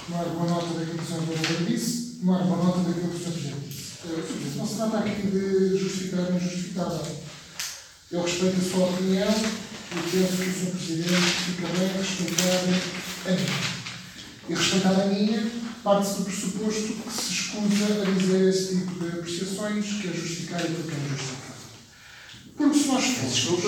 não era boa nota daquilo que o Sr. Vereador disse, não era boa nota daquilo que o Sr. Presidente disse. Não se trata aqui de justificar ou injustificar. Eu respeito a sua opinião e penso que o Sr. Presidente fica bem respeitar a minha. E respeitar a minha parte-se do pressuposto que se escusa a dizer esse tipo de apreciações, que é justificar aquilo que é injustificado. Porque se nós fôssemos...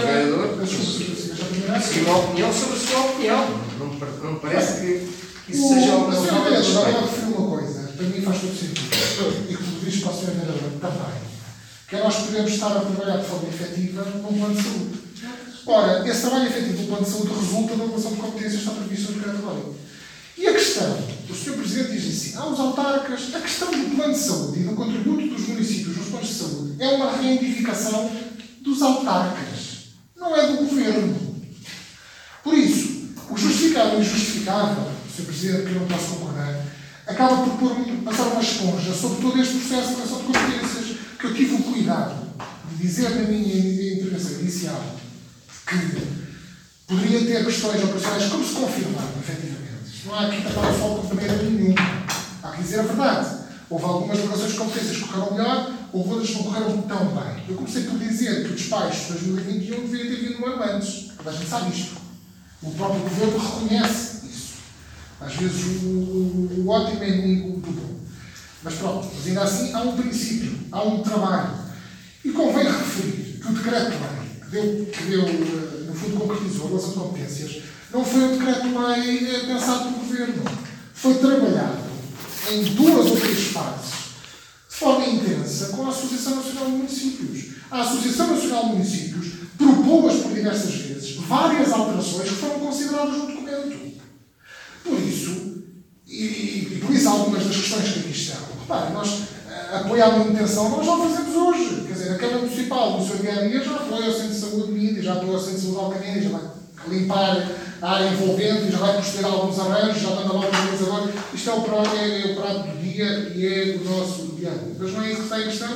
Desculpa, uma opinião sobre a sua opinião. Não me parece que isso seja uma opinião. Agora eu refiro uma coisa, para mim faz todo sentido, e que tudo isto para o Sr. Vereador também, que é nós podemos estar a trabalhar de forma efetiva num plano de saúde. Ora, esse trabalho efetivo do plano de saúde resulta da relação de competências que está prevista no decreto-lei. E a questão, o Sr. Presidente diz assim, os autarcas, a questão do plano de saúde e do contributo dos municípios nos planos de saúde é uma reivindicação dos autarcas, não é do governo. Por isso, o justificável e o injustificável, Sr. Presidente, que eu não posso concordar, acaba por passar uma esponja sobre todo este processo de relação de competências, que eu tive o cuidado de dizer na minha intervenção inicial que poderia ter questões operacionais como se confirmaram, efetivamente. Não há aqui tapar o sol com maneira nenhuma. Há que dizer a verdade. Houve algumas relações de competências que correram melhor, houve outras que não correram tão bem. Eu comecei por dizer que o despacho de 2021 deveria ter vindo um ano antes. Toda a gente sabe isto. O próprio governo reconhece isso. Às vezes o ótimo é inimigo do bom. Mas pronto, mas ainda assim há um princípio, há um trabalho. E convém referir que o decreto-lei que deu, no fundo, concretizou a relação de competências, não foi um decreto-lei pensado pelo governo. Foi trabalhado em 2 ou 3 fases, de forma intensa, com a Associação Nacional de Municípios. A Associação Nacional de Municípios propôs por diversas vezes várias alterações que foram consideradas no documento. Por isso, e por isso algumas das questões que aqui estão. Reparem, nós apoiar a manutenção nós já o fazemos hoje. Quer dizer, a Câmara Municipal, no seu dia-a-dia, já apoia o Centro de Saúde de Mídia, já apoia o Centro de Saúde de Alcanena, já vai limpar a área envolvente, já vai proceder a alguns arranjos, já está na volta do organizador. Isto é o prato do dia e é o nosso dia-a-dia. Mas não é isso que está em questão.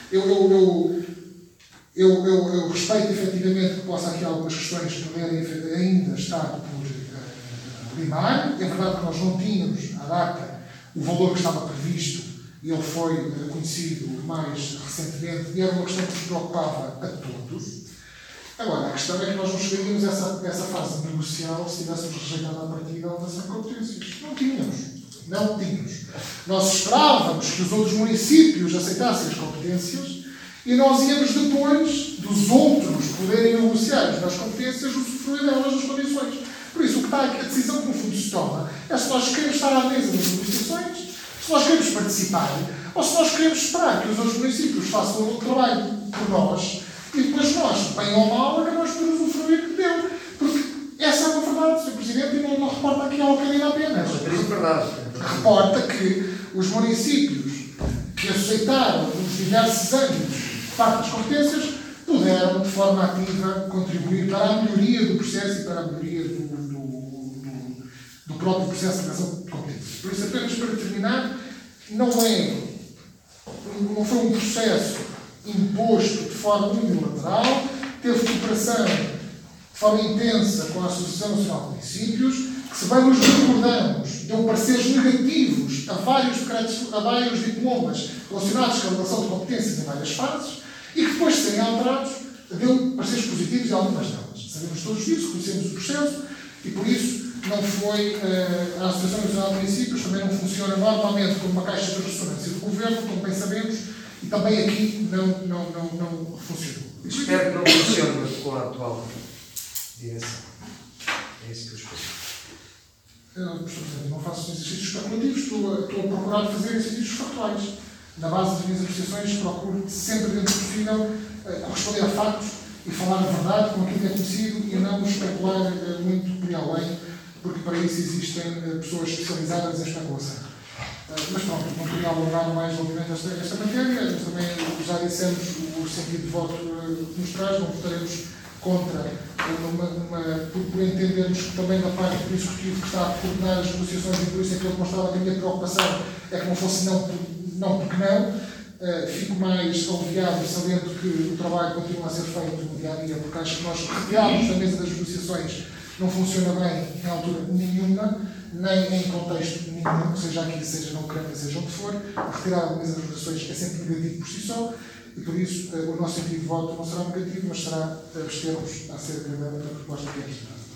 Eu respeito efetivamente que possa aqui algumas questões que puderem ainda estar por limar. É verdade que nós não tínhamos, à data, o valor que estava previsto e ele foi conhecido mais recentemente e era uma questão que nos preocupava a todos. Agora, a questão é que nós não chegaríamos a essa fase negocial se tivéssemos rejeitado à partida a alteração de competências. Não tínhamos. Nós esperávamos que os outros municípios aceitassem as competências e nós íamos depois dos outros poderem negociar as competências usufruir delas nas condições. Por isso, o que está aqui, a decisão que no fundo se toma é se nós queremos estar à mesa das negociações, se nós queremos participar ou se nós queremos esperar que os outros municípios façam o trabalho por nós e depois nós, bem ou mal, acabamos por usufruir dele. Porque essa é uma verdade, Sr. Presidente, e não reporta aqui a Alcanena apenas. Reporta que os municípios que aceitaram nos diversos âmbitos parte das competências puderam, de forma ativa, contribuir para a melhoria do processo e para a melhoria do próprio processo de criação de competências. Por isso, apenas para terminar, não foi um processo imposto de forma unilateral, teve cooperação de forma intensa com a Associação Nacional de Municípios, que, se bem nos recordamos, deu pareceres negativos a vários diplomas relacionados com a relação de competências em várias fases, e que depois de serem alterados, deu pareceres positivos em algumas delas. Sabemos todos disso, conhecemos o processo, e por isso não foi, a Associação Nacional de Municípios também não funciona normalmente como uma caixa de ressonância do Governo, como bem sabemos, e também aqui não funcionou. Espero que não funcione com a atual direção. É isso que eu espero. Não faço exercícios especulativos, estou a procurar fazer exercícios factuais. Na base das minhas apreciações, procuro sempre, dentro do possível, corresponder a factos e falar a verdade com aquilo que é conhecido e não especular muito por aí além, porque para isso existem pessoas especializadas em especulação. Mas pronto, não queria alongar mais obviamente esta matéria, mas também já dissemos o sentido de voto que nos traz, não votaremos contra, por entendermos que também da parte do Executivo que está a coordenar as negociações e por isso é que eu demonstrava que a minha preocupação é que não fosse não porque não. Fico mais aliviado sabendo que o trabalho continua a ser feito no dia-a-dia, porque acho que nós retirarmos da mesa das negociações não funciona bem em altura nenhuma. nem em contexto nenhum, seja aqui, seja na Ucrânia, seja onde for. Retirar da mesa das votações é sempre negativo por si só, e por isso o nosso sentido de voto não será negativo, mas será abster-nos acerca da proposta que é apresentada.